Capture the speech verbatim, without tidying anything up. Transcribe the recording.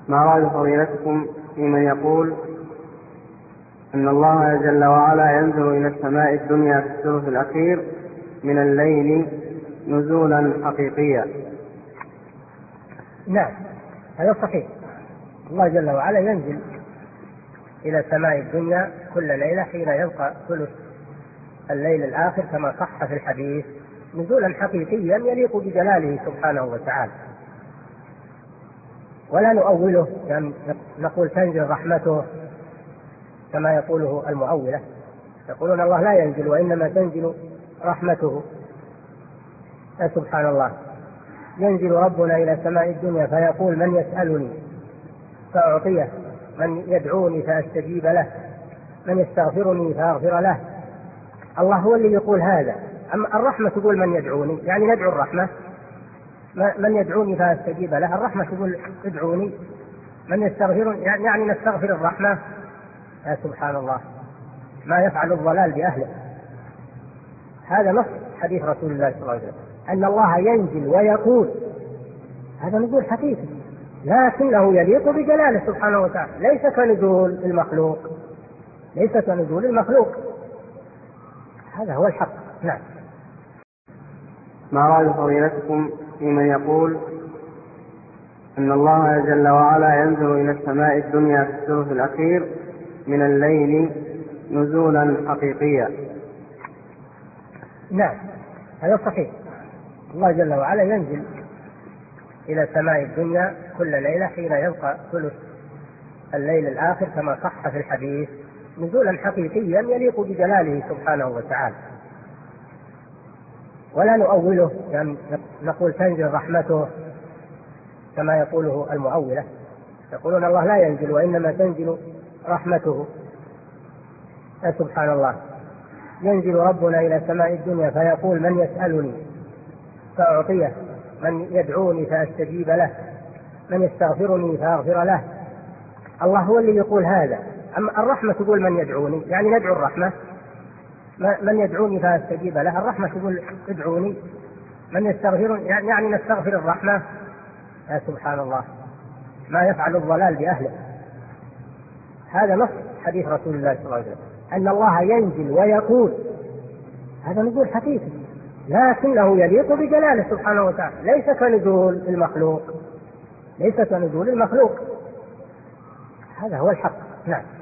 ما رأي فضيلتكم في من يقول أن الله جل وعلا ينزل إلى السماء الدنيا في الثلث الأخير من الليل نزولا حقيقيا؟ نعم، هذا صحيح. الله جل وعلا ينزل إلى سماء الدنيا كل ليلة حين يبقى ثلث الليل الآخر كما صح في الحديث، نزولا حقيقيا يليق بجلاله سبحانه وتعالى، ولا نؤوله يعني نقول تنزل رحمته كما يقوله المؤولة، يقولون الله لا ينزل وإنما تنزل رحمته. يا سبحان الله، ينزل ربنا إلى سماء الدنيا فيقول من يسألني فأعطيه، من يدعوني فأستجيب له، من يستغفرني فأغفر له. الله هو اللي يقول هذا. أما الرحمة تقول من يدعوني، يعني ندعو الرحمة، من يدعوني فأستجيب له. الرحمة تقول ادعوني، من يستغفرني يعني نستغفر الرحمة. يا سبحان الله، ما يفعل الضلال بأهله. هذا نص حديث رسول الله صلى الله عليه وسلم أن الله ينزل ويقول، هذا نزول حقيقي لكنه يليق بجلاله سبحانه وتعالى، ليس كنزول المخلوق، ليس كنزول المخلوق. هذا هو الحق. نعم. ما رأي فضيلتكم في من يقول أن الله جل وعلا ينزل إلى السماء الدنيا في الثلث الأخير من الليل نزولا حقيقيا؟ نعم، هذا صحيح. الله جل وعلا ينزل إلى سماء الدنيا كل ليلة حين يبقى ثلث الليل الآخر كما صح في الحديث، نزولا حقيقيا يليق بجلاله سبحانه وتعالى، ولا نؤوله يعني نقول تنزل رحمته كما يقوله المؤولة، يقولون الله لا ينزل وإنما تنزل رحمته. يا سبحان الله، ينزل ربنا إلى سماء الدنيا فيقول من يسألني فأعطيه، من يدعوني فأستجيب له، من يستغفرني فأغفر له. الله هو اللي يقول هذا. أما الرحمة تقول من يدعوني، يعني ندعو الرحمة، من يدعوني فأستجيب له. الرحمة تقول ادعوني، من يستغفرني يعني نستغفر الرحمة. يا سبحان الله، ما يفعل الضلال بأهله. هذا نص حديث رسول الله صلى الله عليه وسلم أن الله ينزل ويقول، هذا نزول حقيقي لكنه يليق بجلاله سبحانه وتعالى، ليس كنزول المخلوق، ليس كنزول المخلوق. هذا هو الحق. نعم.